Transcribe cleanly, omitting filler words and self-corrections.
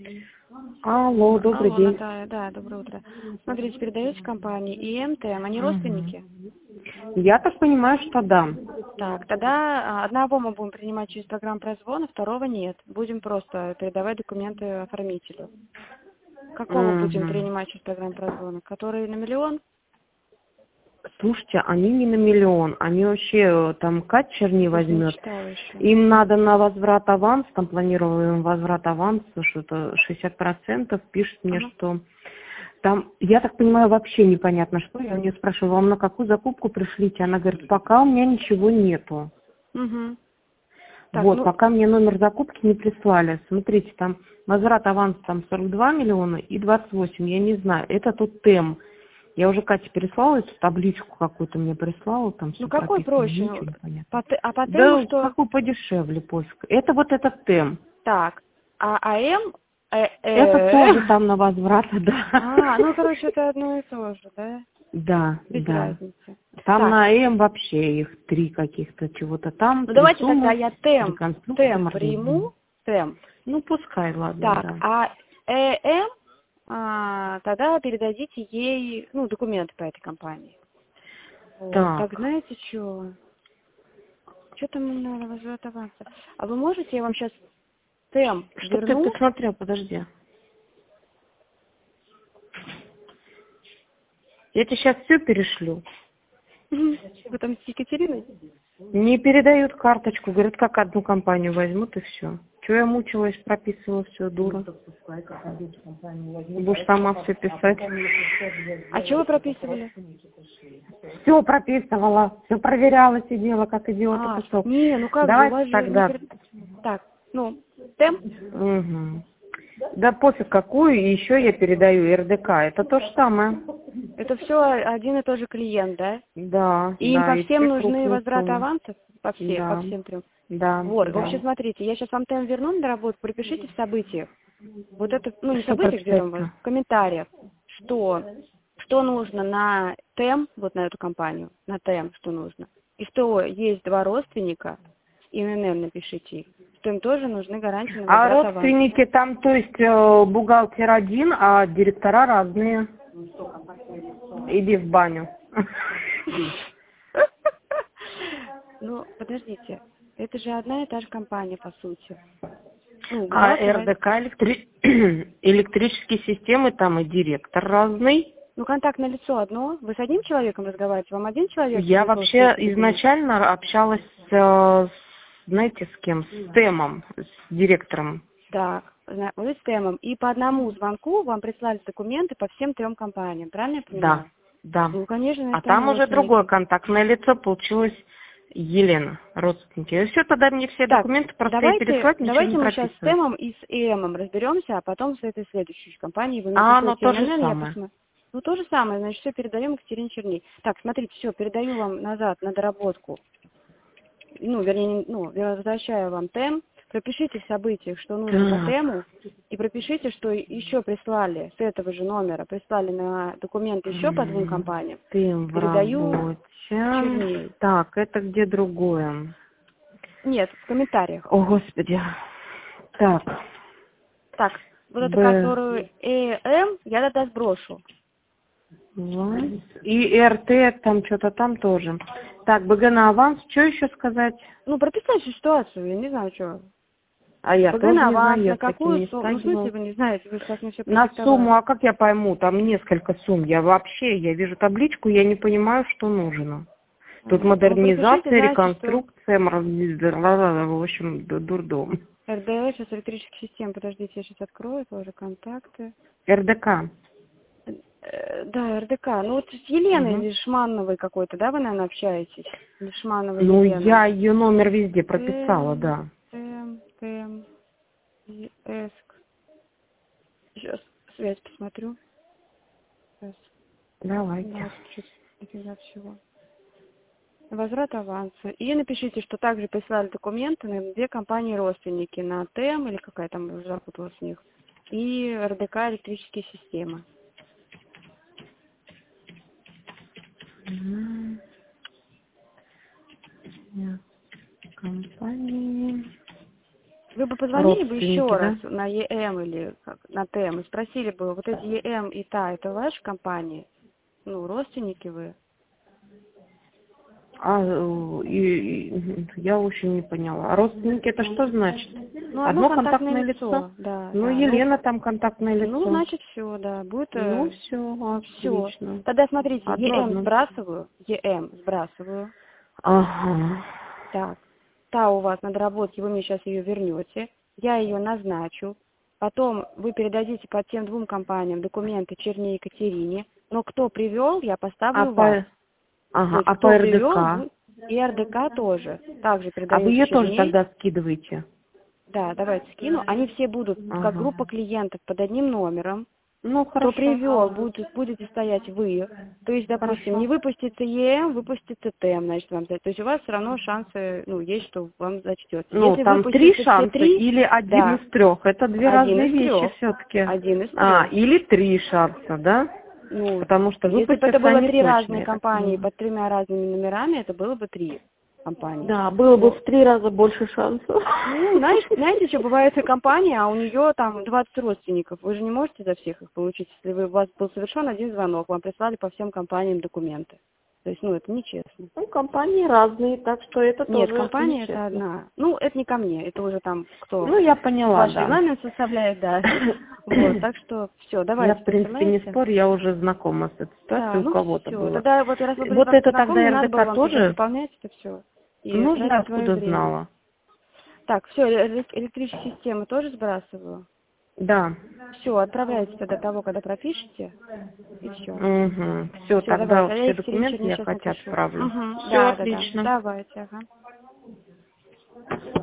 Алло, добрый Алло, день. Наталья, да, доброе утро. Смотрите, передаете компании ИМТМ, они родственники? Я так понимаю, что да. Так, тогда одного мы будем принимать через программу прозвона, второго нет. Будем просто передавать документы оформителю. Какого будем Мгм. принимать через программу прозвона? Который на миллион? Слушайте, они не на миллион, они вообще там Катчер не Я не возьмет. читала еще. Им надо на возврат аванс, там планируем возврат аванса, что-то 60%, пишет мне, Ага. что там, я так понимаю, вообще непонятно что. Я у нее спрашиваю, вам на какую закупку пришлите? Она говорит, пока у меня ничего нету. Угу. Так, Вот, ну, пока мне номер закупки не прислали. Смотрите, там возврат аванса там 42 миллиона и 28, я не знаю. Это тут ТЭМ. Я уже Кате переслала эту табличку какую-то, мне прислала, там ну все какой прописано, проще? ничего не понятно. По тему Да что? какой подешевле поиск. Это вот этот ТЭМ. Так, а АМ? Это тоже там на возврат, да. Ну, короче, это одно и то же, да? Да, Без да. разницы. Там Так, на М вообще их 3 каких-то, чего-то там, ну 3 давайте тогда суммы, я темп реконструкция, приму, модернизация. темп. Ну, пускай, ладно, Так, да. а ЭМ, тогда передадите ей, ну, документы по этой компании. Вот. Так, Так, знаете что? Что там надо возврат аванса? А вы можете, я вам сейчас темп что ты верну? посмотрел, подожди. Я тебе сейчас все перешлю. Вы там с Екатериной? Не передают карточку, говорят, как одну компанию возьмут и все. Чего я мучилась, прописывала все, дура. Будешь сама все писать. А что вы прописывали? Все прописывала, все проверяла, сидела, как идиота кусок. Не, ну как же, у Давайте вас же не тогда. Так, ну, темп? Угу. Да пофиг какую, и еще я передаю РДК. Это то же самое. Это все один и тот же клиент, да? Да, И им да, по и всем все нужны крупные возвраты суммы. авансов? По Да, всем трем. да, Вот, в общем, да. смотрите, я сейчас вам темп верну на доработку, пропишите в событиях. Вот это, ну не в Что событиях берем вас, прописать-то? в комментариях, что нужно на ТЭМ, вот на эту компанию, на ТЭМ, что нужно. И что есть два родственника, ИНН напишите их, что им тоже нужны гарантии на А возврат аванса. родственники там, то есть бухгалтер один, а директора разные. Иди в баню. Ну, подождите, это же одна и та же компания, по сути. Ну, А бухгалтер, РДК электрические системы, там и директор разный. ну, контактное лицо одно. Вы с одним человеком разговариваете? Вам один человек Я телефон стоит вообще соединить? изначально общалась знаете, с кем? С Тэмом, с директором. Так, вы с темом. И по одному звонку вам прислали документы по всем трем компаниям. Правильно я Да, понимаю? да. Ну, конечно, А значит, они там уже другое родственники. контактное лицо получилось Елена, родственники. Все, тогда мне все Так, документы просто ей давайте, переслать, ничего не давайте мы сейчас с прописывать. темом и с ЭМом разберемся, а потом с этой следующей компанией вы мне А оно пришлете то же ИНН, я самое. посмотрю. Ну, то же самое, значит, все передаем Екатерине Черней. Так, смотрите, все, передаю вам назад на доработку. Ну, вернее, возвращаю вам тем. Пропишите в событиях, что нужно по Так. тему, и пропишите, что еще прислали с этого же номера, прислали на документы еще по двум компаниям. Тым в Передаю работе. Черней. Так, это где другое? Нет, в комментариях. О, Господи. Так. Так, вот эту, Б. которую ЭМ, я тогда сброшу. И РТ там что-то там тоже. Так, БГ на аванс. Что еще сказать? Ну, прописать ситуацию, я не знаю, что. А я БГ тоже на не знаю, аванс, я на с таким какую не сумму? Ну, в смысле, сталкивалась. вы не знаете, вы сейчас мне все На продиктовали. сумму, а как я пойму? Там несколько сумм. Я вижу табличку, я не понимаю, что нужно. Тут Ну, пропишите, модернизация, знаете, что реконструкция, в общем, дурдом. РДС, сейчас электрических систем, подождите, я сейчас открою тоже контакты. РДК. Да, РДК. Ну вот с Еленой Мгм. Лишмановой какой-то, да, вы, наверное, общаетесь? Лишманова Ну, Елена. я ее номер везде прописала, Т, да. Т, Эск. Сейчас связь посмотрю. Сейчас. Давайте. Да, чуть дофига всего. Возврат аванса. И напишите, что также прислали документы на две компании-родственники, на ТЭМ, или какая там, уже запуталась в них, и РДК электрические системы. Мгм. Нет, компании. Вы бы позвонили бы родственники, еще да? раз на ЕМ или на ТМ и спросили бы, вот эти ЕМ и ТА, это ваши компании? Ну, родственники вы? Я очень не поняла. А родственники это что значит? Ну, Одно контактное лицо? да, Ну, да. Елена там контактное Ну, лицо. значит, все, да, будет Ну, все, все. отлично. Тогда смотрите, Одно. ЕМ сбрасываю. Ага. Так, та у вас на доработке, вы мне сейчас ее вернете, я ее назначу, потом вы передадите по тем двум компаниям документы Черне Екатерине, но кто привел, я поставлю вас. То есть, А кто по привел, РДК? и РДК тоже. Также А вы передаю ее тоже Черней. тогда скидываете? Да, давайте скину. Они все будут как Ага. группа клиентов под одним номером. Ну, Кто хорошо. привел, будете стоять вы. То есть, допустим, Хорошо. не выпустится ЕМ, выпустится ТМ, значит, вам взять. То есть у вас все равно шансы, ну, есть, что вам зачтется. Ну, Если там 3 выпустятся все шанса 3, или один да, из 3. Это две один разные из вещи 3. все-таки. Один из 3. Или 3 шанса, да? Ну, Потому что если бы это выпустятся было они 3 точно, разные я так компании понимаю. под 3 разными номерами, это было бы 3 компании. Да, было бы Но в 3 раза больше шансов. ну, знаете, что бывает и компания, а у нее там 20 родственников. Вы же не можете за всех их получить, если у вас был совершен один звонок, вам прислали по всем компаниям документы. То есть, ну, это нечестно. Ну, компании разные, так что это Нет, тоже компания это нечестно. одна. Ну, это не ко мне, это уже там кто Ну, я поняла, ваш да. регламент составляет, да. Вот, так что все, Я, давайте в принципе, не присылайте. спорю, я уже знакома с этой Да, ситуацией, у ну кого-то все. было. Тогда вот раз вы были Вот просто это знакомы, не тогда надо было РДК вам тогда тоже? заполнять это все и Ну, я тратить свое откуда время. знала. Так, все, электрические системы тоже сбрасываю. Да. Все, отправляйте тогда того, когда пропишете, и все. Угу. Все, Все, тогда давайте. А я все Екатерине документы Черне я сейчас Кате напишу. отправлю. Угу. Все Да. отлично. Давайте, ага.